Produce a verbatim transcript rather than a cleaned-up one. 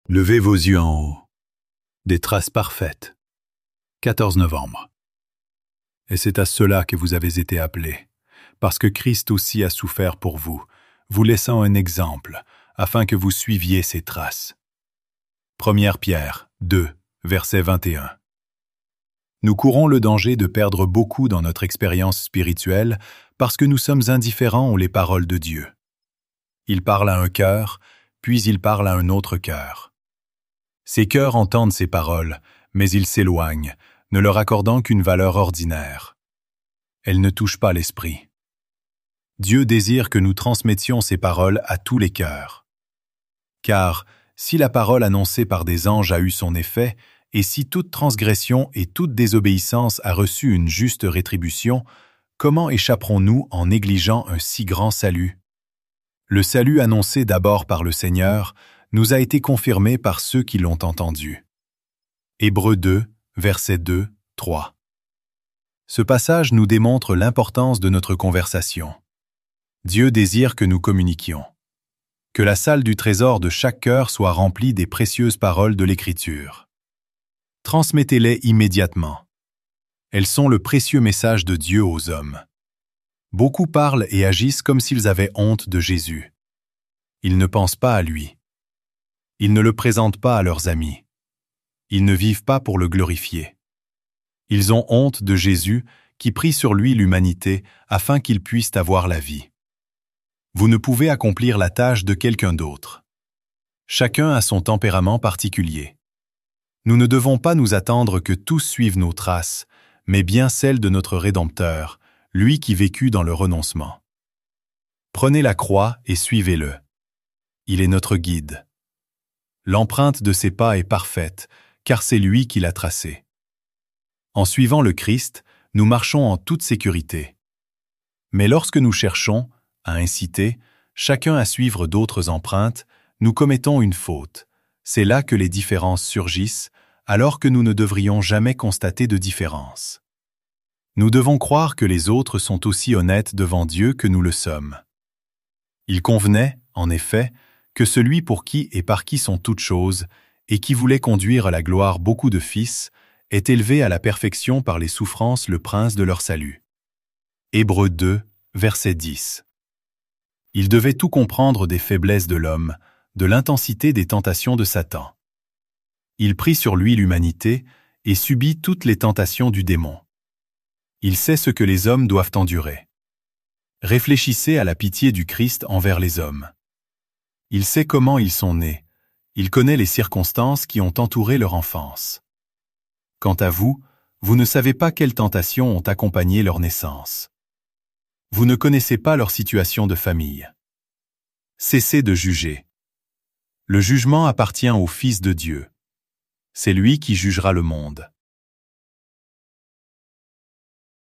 Levez vos yeux en haut. Des traces parfaites. quatorze novembre. Et c'est à cela que vous avez été appelés, parce que Christ aussi a souffert pour vous, vous laissant un exemple, afin que vous suiviez ses traces. Première Pierre deux, verset vingt et un. Nous courons le danger de perdre beaucoup dans notre expérience spirituelle parce que nous sommes indifférents aux les paroles de Dieu. Il parle à un cœur, puis il parle à un autre cœur. Ces cœurs entendent ces paroles, mais ils s'éloignent, ne leur accordant qu'une valeur ordinaire. Elles ne touchent pas l'esprit. Dieu désire que nous transmettions ces paroles à tous les cœurs. Car, si la parole annoncée par des anges a eu son effet, et si toute transgression et toute désobéissance a reçu une juste rétribution, comment échapperons-nous en négligeant un si grand salut? Le salut annoncé d'abord par le Seigneur nous a été confirmé par ceux qui l'ont entendu. Hébreux deux, versets deux, trois. Ce passage nous démontre l'importance de notre conversation. Dieu désire que nous communiquions. Que la salle du trésor de chaque cœur soit remplie des précieuses paroles de l'Écriture. Transmettez-les immédiatement. Elles sont le précieux message de Dieu aux hommes. Beaucoup parlent et agissent comme s'ils avaient honte de Jésus. Ils ne pensent pas à lui. Ils ne le présentent pas à leurs amis. Ils ne vivent pas pour le glorifier. Ils ont honte de Jésus qui prit sur lui l'humanité afin qu'ils puissent avoir la vie. Vous ne pouvez accomplir la tâche de quelqu'un d'autre. Chacun a son tempérament particulier. Nous ne devons pas nous attendre que tous suivent nos traces, mais bien celles de notre Rédempteur, lui qui vécut dans le renoncement. Prenez la croix et suivez-le. Il est notre guide. L'empreinte de ses pas est parfaite, car c'est lui qui l'a tracée. En suivant le Christ, nous marchons en toute sécurité. Mais lorsque nous cherchons, à inciter, chacun à suivre d'autres empreintes, nous commettons une faute. C'est là que les différences surgissent, alors que nous ne devrions jamais constater de différence. Nous devons croire que les autres sont aussi honnêtes devant Dieu que nous le sommes. Il convenait, en effet, que celui pour qui et par qui sont toutes choses, et qui voulait conduire à la gloire beaucoup de fils, ait élevé à la perfection par les souffrances le prince de leur salut. Hébreux deux, verset dix. Il devait tout comprendre des faiblesses de l'homme, de l'intensité des tentations de Satan. Il prit sur lui l'humanité et subit toutes les tentations du démon. Il sait ce que les hommes doivent endurer. Réfléchissez à la pitié du Christ envers les hommes. Il sait comment ils sont nés. Il connaît les circonstances qui ont entouré leur enfance. Quant à vous, vous ne savez pas quelles tentations ont accompagné leur naissance. Vous ne connaissez pas leur situation de famille. Cessez de juger. Le jugement appartient au Fils de Dieu. C'est lui qui jugera le monde.